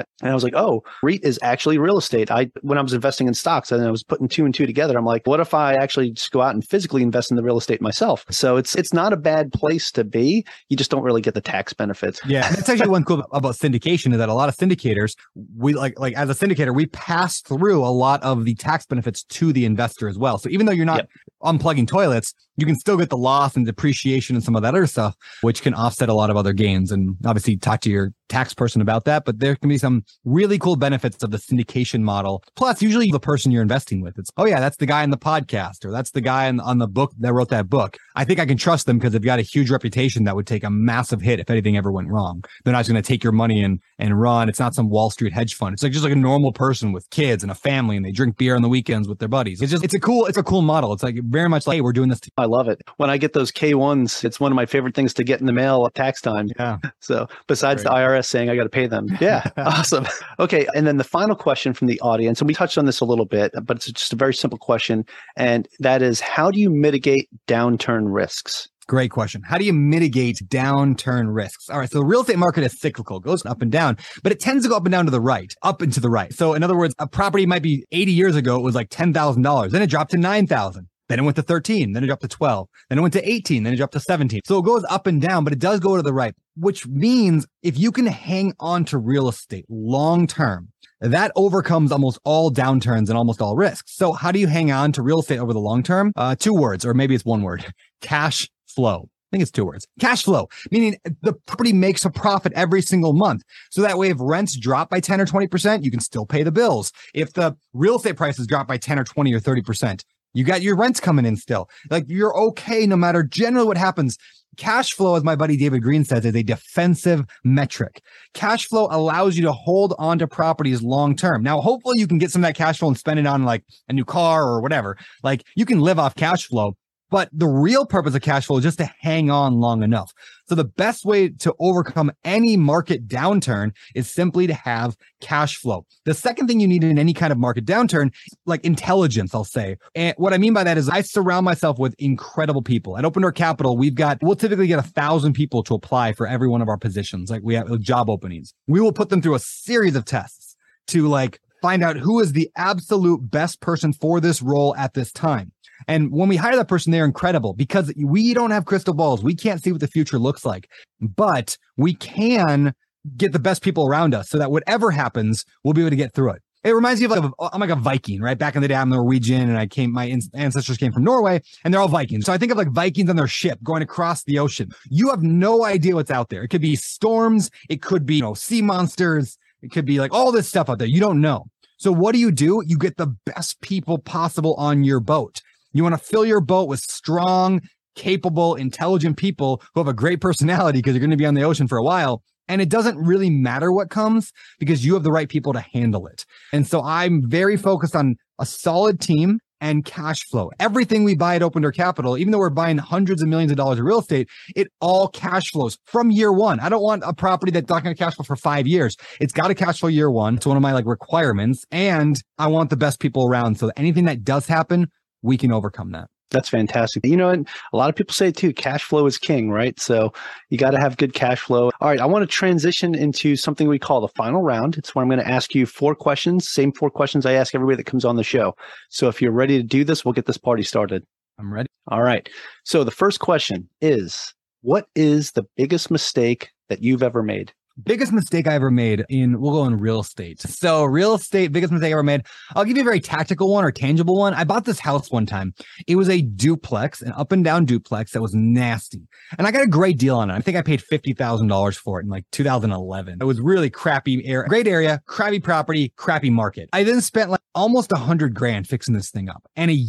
like, oh, REIT is actually real estate. When I was investing in stocks and I was putting 2 and 2 together, I'm like, what if I actually just go out and physically invest in the real estate myself? So it's not a bad place to be. You just don't really get the tax benefits. Yeah, that's actually one cool about syndication is that a lot of syndicators, we like as a syndicator, we pass through a lot of the tax benefits to the investor as well. So even though you're not unplugging toilets, you can still get the loss and depreciation and some of that other stuff, which can offset a lot of other gains. And obviously talk to your tax person about that. But there can be some really cool benefits of the syndication model. Plus, usually the person you're investing with, it's, oh yeah, that's the guy in the podcast, or that's the guy on the book that wrote that book. I think I can trust them because they've got a huge reputation that would take a massive hit if anything ever went wrong. They're not just going to take your money and run. It's not some Wall Street hedge fund. It's like just like a normal person with kids and a family, and they drink beer on the weekends with their buddies. It's a cool model. It's like very much like, hey, we're doing this. I love it. When I get those K1s, it's one of my favorite things to get in the mail at tax time. Yeah. So besides the IRS saying I got to pay them. Yeah. Awesome. Okay. And then the final question from the audience, and we touched on this a little bit, but it's just a very simple question. And that is, how do you mitigate downturn risks? Great question. How do you mitigate downturn risks? All right. So the real estate market is cyclical, goes up and down, but it tends to go up and down to the right, up and to the right. So in other words, a property might be 80 years ago, it was like $10,000. Then it dropped to $9,000. Then it went to 13, then it dropped to 12, then it went to 18, then it dropped to 17. So it goes up and down, but it does go to the right, which means if you can hang on to real estate long term, that overcomes almost all downturns and almost all risks. So how do you hang on to real estate over the long term? 2 words, or maybe it's 1 word, cash flow. I think it's 2 words. Cash flow, meaning the property makes a profit every single month. So that way, if rents drop by 10 or 20%, you can still pay the bills. If the real estate prices drop by 10 or 20 or 30%, you got your rents coming in still. Like you're okay no matter generally what happens. Cash flow, as my buddy David Green says, is a defensive metric. Cash flow allows you to hold on to properties long term. Now, hopefully you can get some of that cash flow and spend it on like a new car or whatever. Like you can live off cash flow. But the real purpose of cash flow is just to hang on long enough. So the best way to overcome any market downturn is simply to have cash flow. The second thing you need in any kind of market downturn, like intelligence, I'll say. And what I mean by that is I surround myself with incredible people. At Open Door Capital, we'll typically get 1,000 people to apply for every one of our positions. Like we have job openings. We will put them through a series of tests to like find out who is the absolute best person for this role at this time. And when we hire that person, they're incredible because we don't have crystal balls. We can't see what the future looks like, but we can get the best people around us so that whatever happens, we'll be able to get through it. It reminds me of I'm like a Viking, right? Back in the day, I'm Norwegian and my ancestors came from Norway and they're all Vikings. So I think of like Vikings on their ship going across the ocean. You have no idea what's out there. It could be storms. It could be, sea monsters. It could be like all this stuff out there. You don't know. So what do? You get the best people possible on your boat. You want to fill your boat with strong, capable, intelligent people who have a great personality because you're going to be on the ocean for a while. And it doesn't really matter what comes because you have the right people to handle it. And so I'm very focused on a solid team and cash flow. Everything we buy at Open Door Capital, even though we're buying hundreds of millions of dollars of real estate, it all cash flows from year one. I don't want a property that's not going to cash flow for 5 years. It's got to cash flow year one. It's one of my requirements. And I want the best people around so that anything that does happen, we can overcome that. That's fantastic. And a lot of people say too, cash flow is king, right? So you got to have good cash flow. All right. I want to transition into something we call the final round. It's where I'm going to ask you 4 questions, same 4 questions I ask everybody that comes on the show. So if you're ready to do this, we'll get this party started. I'm ready. All right. So the first question is, what is the biggest mistake that you've ever made? Biggest mistake I ever made we'll go in real estate. So real estate, biggest mistake I ever made. I'll give you a very tactical one or tangible one. I bought this house one time. It was a duplex, an up and down duplex that was nasty. And I got a great deal on it. I think I paid $50,000 for it in 2011. It was really crappy area, great area, crappy property, crappy market. I then spent almost $100,000 fixing this thing up and an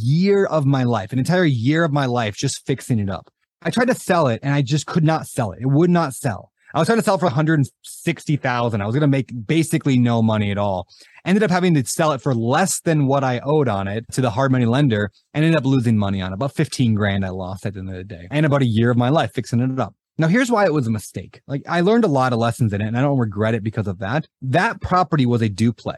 entire year of my life just fixing it up. I tried to sell it and I just could not sell it. It would not sell. I was trying to sell for $160,000. I was going to make basically no money at all. Ended up having to sell it for less than what I owed on it to the hard money lender and ended up losing money on it. About $15,000 I lost at the end of the day and about a year of my life fixing it up. Now, here's why it was a mistake. I learned a lot of lessons in it and I don't regret it because of that. That property was a duplex.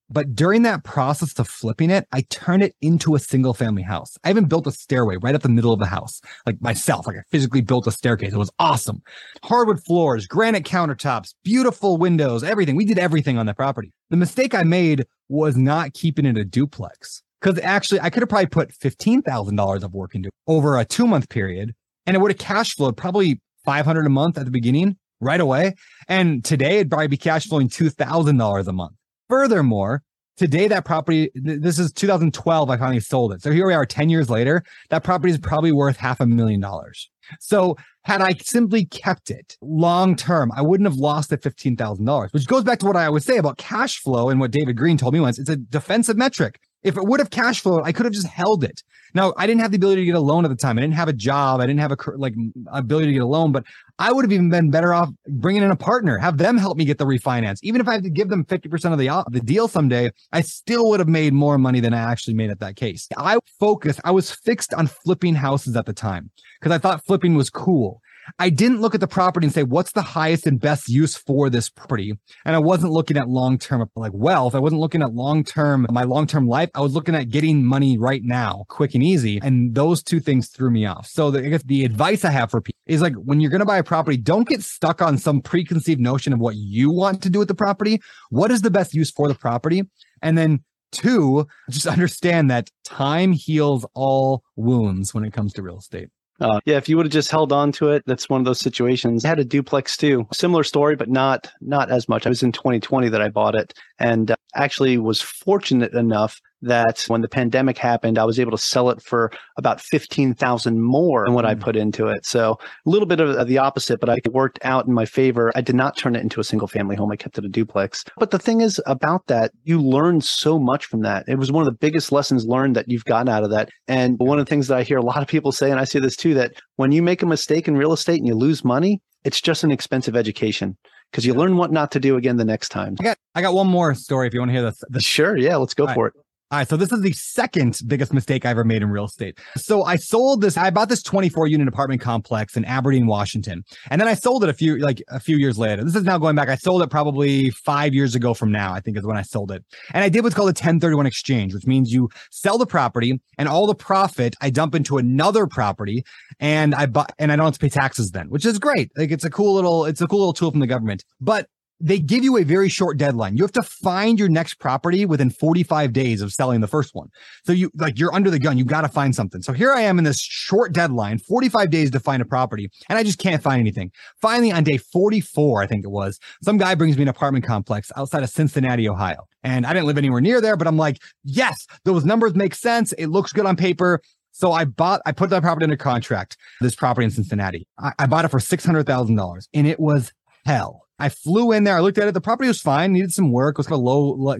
But during that process of flipping it, I turned it into a single family house. I even built a stairway right up the middle of the house, like myself. Like I physically built a staircase. It was awesome. Hardwood floors, granite countertops, beautiful windows, everything. We did everything on that property. The mistake I made was not keeping it a duplex, because actually I could have probably put $15,000 of work into it over a 2-month period, and it would have cash flowed probably $500 a month at the beginning right away. And today it'd probably be cash flowing $2,000 a month. Furthermore, today that property, this is 2012, I finally sold it. So here we are 10 years later, that property is probably worth $500,000. So had I simply kept it long term, I wouldn't have lost the $15,000, which goes back to what I always say about cash flow and what David Green told me once. It's a defensive metric. If it would have cash flowed, I could have just held it. Now, I didn't have the ability to get a loan at the time. I didn't have a job. I didn't have ability to get a loan, but I would have even been better off bringing in a partner, have them help me get the refinance. Even if I had to give them 50% of the deal someday, I still would have made more money than I actually made at that case. I was fixed on flipping houses at the time because I thought flipping was cool. I didn't look at the property and say, what's the highest and best use for this property? And I wasn't looking at long-term wealth. I wasn't looking at my long-term life. I was looking at getting money right now, quick and easy. And those two things threw me off. So I guess the advice I have for people is when you're going to buy a property, don't get stuck on some preconceived notion of what you want to do with the property. What is the best use for the property? And then 2, just understand that time heals all wounds when it comes to real estate. If you would have just held on to it, that's one of those situations. I had a duplex too. Similar story, but not as much. I was in 2020 that I bought it, and actually was fortunate enough that when the pandemic happened, I was able to sell it for about $15,000 more than what I put into it. So a little bit of the opposite, but it worked out in my favor. I did not turn it into a single family home. I kept it a duplex. But the thing is about that, you learn so much from that. It was one of the biggest lessons learned that you've gotten out of that. And one of the things that I hear a lot of people say, and I see this too, that when you make a mistake in real estate and you lose money, it's just an expensive education, because you learn what not to do again the next time. I got one more story if you want to hear this. Sure. Yeah, let's go for it. All right. So this is the second biggest mistake I ever made in real estate. So I bought this 24-unit apartment complex in Aberdeen, Washington. And then I sold it a few years later. This is now going back. I sold it probably 5 years ago from now, I think is when I sold it. And I did what's called a 1031 exchange, which means you sell the property and all the profit I dump into another property, and I don't have to pay taxes then, which is great. It's a cool little tool from the government. But they give you a very short deadline. You have to find your next property within 45 days of selling the first one. So you're under the gun. You got to find something. So here I am in this short deadline, 45 days to find a property, and I just can't find anything. Finally, on day 44, I think it was, some guy brings me an apartment complex outside of Cincinnati, Ohio. And I didn't live anywhere near there, but I'm like, yes, those numbers make sense. It looks good on paper. So I put that property under contract, this property in Cincinnati. I bought it for $600,000, and it was hell. I flew in there. I looked at it. The property was fine. Needed some work. It was kind of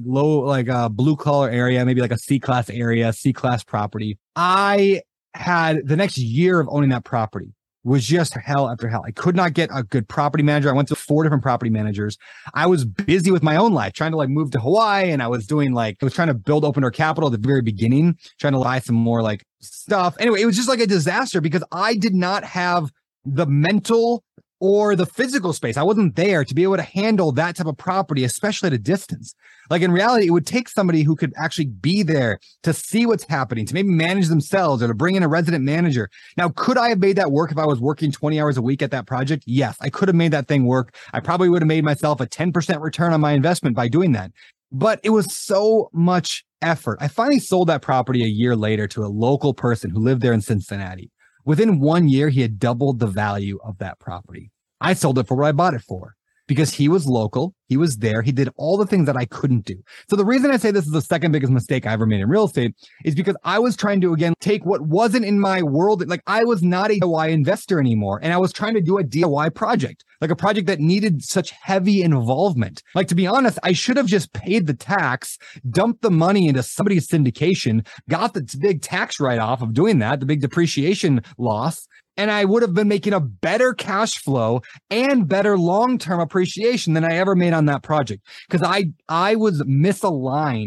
low, blue collar area, maybe like a C-class area, C-class property. I had the next year of owning that property was just hell after hell. I could not get a good property manager. I went to 4 different property managers. I was busy with my own life, trying to move to Hawaii. And I was trying to build Open Door Capital at the very beginning, trying to buy some more stuff. Anyway, it was just a disaster because I did not have the mental or the physical space. I wasn't there to be able to handle that type of property, especially at a distance. In reality, it would take somebody who could actually be there to see what's happening, to maybe manage themselves or to bring in a resident manager. Now, could I have made that work if I was working 20 hours a week at that project? Yes, I could have made that thing work. I probably would have made myself a 10% return on my investment by doing that. But it was so much effort. I finally sold that property a year later to a local person who lived there in Cincinnati. Within 1 year, he had doubled the value of that property. I sold it for what I bought it for because he was local. He was there. He did all the things that I couldn't do. So the reason I say this is the second biggest mistake I ever made in real estate is because I was trying to, again, take what wasn't in my world. I was not a DIY investor anymore. And I was trying to do a DIY project, a project that needed such heavy involvement. To be honest, I should have just paid the tax, dumped the money into somebody's syndication, got the big tax write-off of doing that, the big depreciation loss. And I would have been making a better cash flow and better long-term appreciation than I ever made on that project because I was misaligned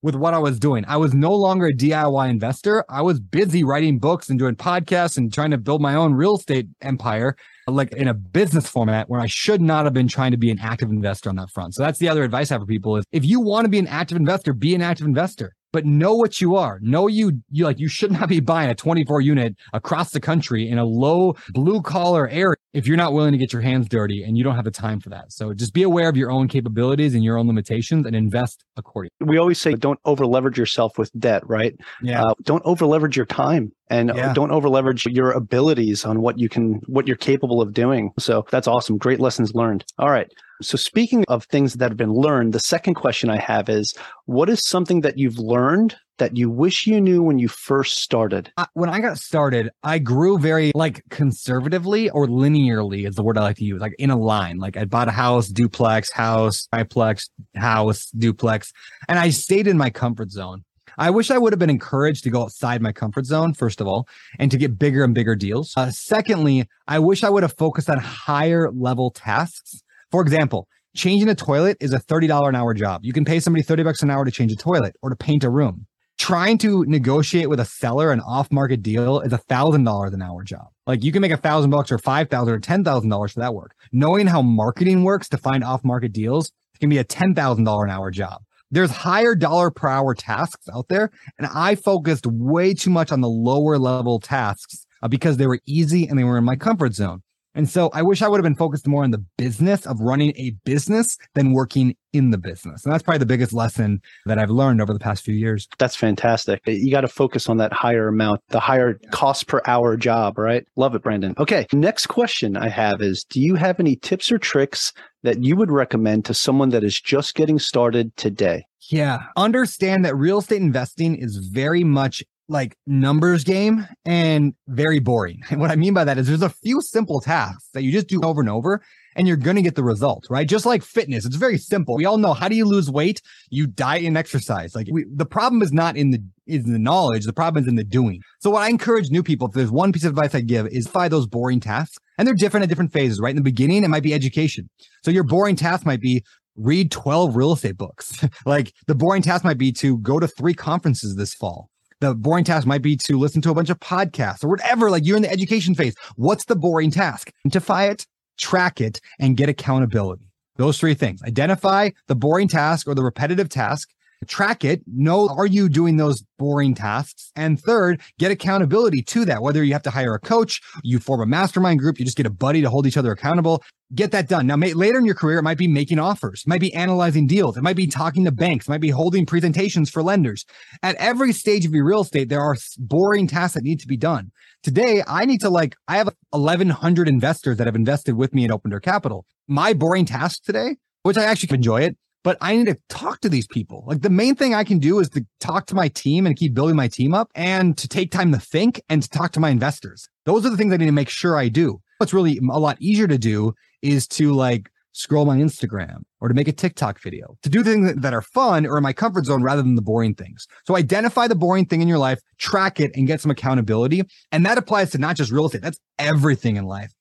with what I was doing. I was no longer a DIY investor. I was busy writing books and doing podcasts and trying to build my own real estate empire, like in a business format where I should not have been trying to be an active investor on that front. So that's the other advice I have for people is if you want to be an active investor, be an active investor. But know what you are. Know you should not be buying a 24 unit across the country in a low blue collar area if you're not willing to get your hands dirty and you don't have the time for that. So just be aware of your own capabilities and your own limitations and invest accordingly. We always say don't over leverage yourself with debt, right? Yeah. Don't over leverage your time and don't over leverage your abilities on what you're capable of doing. So that's awesome. Great lessons learned. All right. So speaking of things that have been learned, the second question I have is, what is something that you've learned that you wish you knew when you first started? When I got started, I grew very conservatively or linearly is the word I like to use, like in a line. Like I bought a house, duplex, house, triplex, house, duplex, and I stayed in my comfort zone. I wish I would have been encouraged to go outside my comfort zone, first of all, and to get bigger and bigger deals. Secondly, I wish I would have focused on higher level tasks. For example, changing a toilet is a $30 an hour job. You can pay somebody $30 an hour to change a toilet or to paint a room. Trying to negotiate with a seller an off-market deal is $1,000 an hour job. Like you can make $1,000 or $5,000 or $10,000 for that work. Knowing how marketing works to find off-market deals can be a $10,000 an hour job. There's higher dollar per hour tasks out there, and I focused way too much on the lower level tasks because they were easy and they were in my comfort zone. And so I wish I would have been focused more on the business of running a business than working in the business. And that's probably the biggest lesson that I've learned over the past few years. That's fantastic. You got to focus on that higher amount, the higher cost per hour job, right? Love it, Brandon. Okay. Next question I have is, do you have any tips or tricks that you would recommend to someone that is just getting started today? Yeah. Understand that real estate investing is very much like numbers game and very boring. And what I mean by that is there's a few simple tasks that you just do over and over and you're going to get the result, right? Just like fitness, it's very simple. We all know, how do you lose weight? You diet and exercise. The problem is not in the knowledge. The problem is in the doing. So what I encourage new people, if there's one piece of advice I give, is find those boring tasks. And they're different at different phases, right? In the beginning, it might be education. So your boring task might be read 12 real estate books. Like the boring task might be to go to 3 conferences this fall. The boring task might be to listen to a bunch of podcasts or whatever. Like you're in the education phase. What's the boring task? Identify it, track it, and get accountability. Those 3 things. Identify the boring task or the repetitive task. Track it. Know, are you doing those boring tasks? And third, get accountability to that. Whether you have to hire a coach, you form a mastermind group, you just get a buddy to hold each other accountable. Get that done. Now, later in your career, it might be making offers, it might be analyzing deals, it might be talking to banks, it might be holding presentations for lenders. At every stage of your real estate, there are boring tasks that need to be done. Today, I have 1,100 investors that have invested with me at Open Door Capital. My boring task today, which I actually enjoy it, but I need to talk to these people. Like the main thing I can do is to talk to my team and keep building my team up and to take time to think and to talk to my investors. Those are the things I need to make sure I do. What's really a lot easier to do is to scroll my Instagram or to make a TikTok video, to do things that are fun or in my comfort zone rather than the boring things. So identify the boring thing in your life, track it, and get some accountability. And that applies to not just real estate. That's everything in life.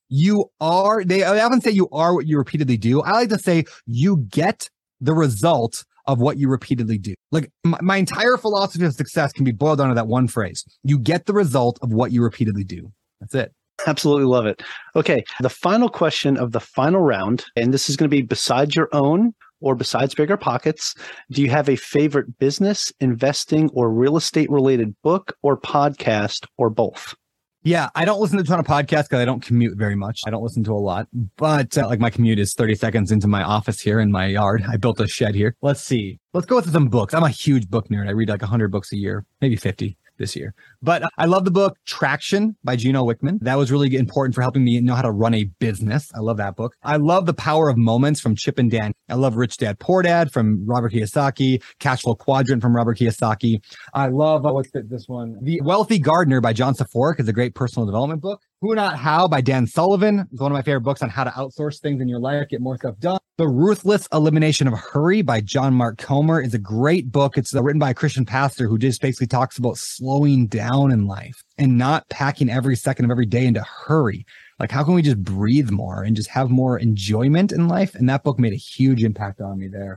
They often say you are what you repeatedly do. I like to say you get the result of what you repeatedly do. Like my entire philosophy of success can be boiled down to that one phrase. You get the result of what you repeatedly do. That's it. Absolutely love it. Okay. The final question of the final round, and this is going to be besides your own or besides Bigger Pockets. Do you have a favorite business, investing, or real estate related book or podcast or both? Yeah, I don't listen to a ton of podcasts because I don't commute very much. I don't listen to a lot, but my commute is 30 seconds into my office here in my yard. I built a shed here. Let's see. Let's go with some books. I'm a huge book nerd. I read 100 books a year, maybe 50 this year. But I love the book Traction by Gino Wickman. That was really important for helping me know how to run a business. I love that book. I love The Power of Moments from Chip and Dan. I love Rich Dad Poor Dad from Robert Kiyosaki, Cash Flow Quadrant from Robert Kiyosaki. I love, this one? The Wealthy Gardener by John Saforic is a great personal development book. Who Not How by Dan Sullivan is one of my favorite books on how to outsource things in your life, get more stuff done. The Ruthless Elimination of Hurry by John Mark Comer is a great book. It's written by a Christian pastor who just basically talks about slowing down in life and not packing every second of every day into hurry. Like, how can we just breathe more and just have more enjoyment in life? And that book made a huge impact on me there.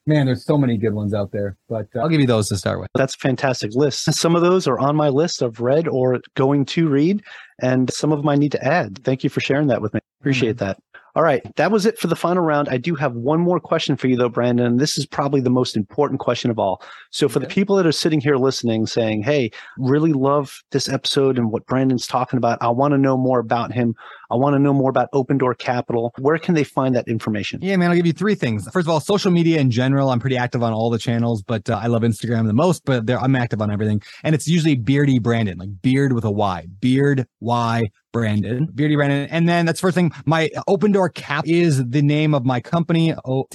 Man, there's so many good ones out there, but I'll give you those to start with. That's a fantastic list. Some of those are on my list of read or going to read, and some of them I need to add. Thank you for sharing that with me. Appreciate that. All right. That was it for the final round. I do have one more question for you, though, Brandon. This is probably the most important question of all. So for the people that are sitting here listening saying, hey, really love this episode and what Brandon's talking about. I want to know more about him. I want to know more about Open Door Capital. Where can they find that information? Yeah, man, I'll give you three things. First of all, social media in general. I'm pretty active on all the channels, but I love Instagram the most, but I'm active on everything. And it's usually Beardy Brandon, like beard with a Y. Beard Y Brandon. Beardy Brandon. And then that's the first thing. My Open Door Cap is the name of my company,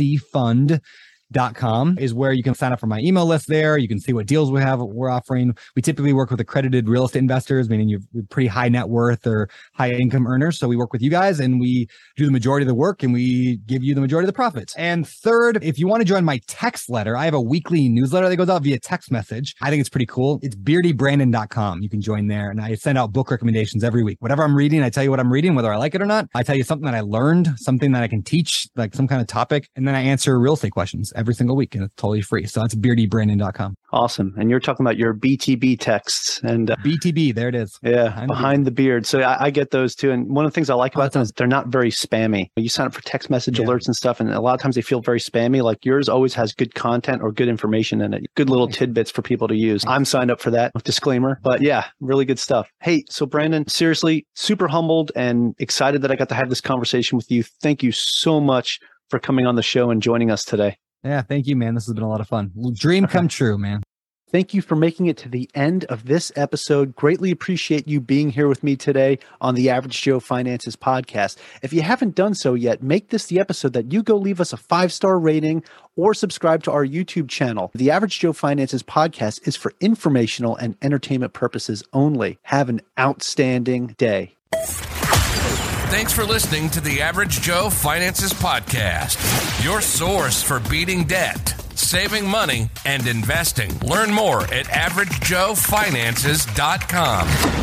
OCFund.com is where you can sign up for my email list there. You can see what deals we're offering. We typically work with accredited real estate investors, meaning you're pretty high net worth or high income earners. So we work with you guys and we do the majority of the work and we give you the majority of the profits. And third, if you want to join my text letter, I have a weekly newsletter that goes out via text message. I think it's pretty cool. It's beardybrandon.com. You can join there and I send out book recommendations every week. Whatever I'm reading, I tell you what I'm reading, whether I like it or not. I tell you something that I learned, something that I can teach, like some kind of topic. And then I answer real estate questions every single week, and it's totally free. So that's beardybrandon.com. Awesome. And you're talking about your BTB texts and BTB, there it is. Yeah, behind the beard. So I get those too. And one of the things I like about them is they're not very spammy. You sign up for text message alerts and stuff, and a lot of times they feel very spammy. Like yours always has good content or good information in it, good little tidbits for people to use. I'm signed up for that, disclaimer. But yeah, really good stuff. Hey, so Brandon, seriously, super humbled and excited that I got to have this conversation with you. Thank you so much for coming on the show and joining us today. Yeah, thank you, man. This has been a lot of fun. Dream come true, man. Thank you for making it to the end of this episode. Greatly appreciate you being here with me today on the Average Joe Finances podcast. If you haven't done so yet, make this the episode that you go leave us a 5-star rating or subscribe to our YouTube channel. The Average Joe Finances podcast is for informational and entertainment purposes only. Have an outstanding day. Thanks for listening to the Average Joe Finances Podcast, your source for beating debt, saving money, and investing. Learn more at averagejoefinances.com.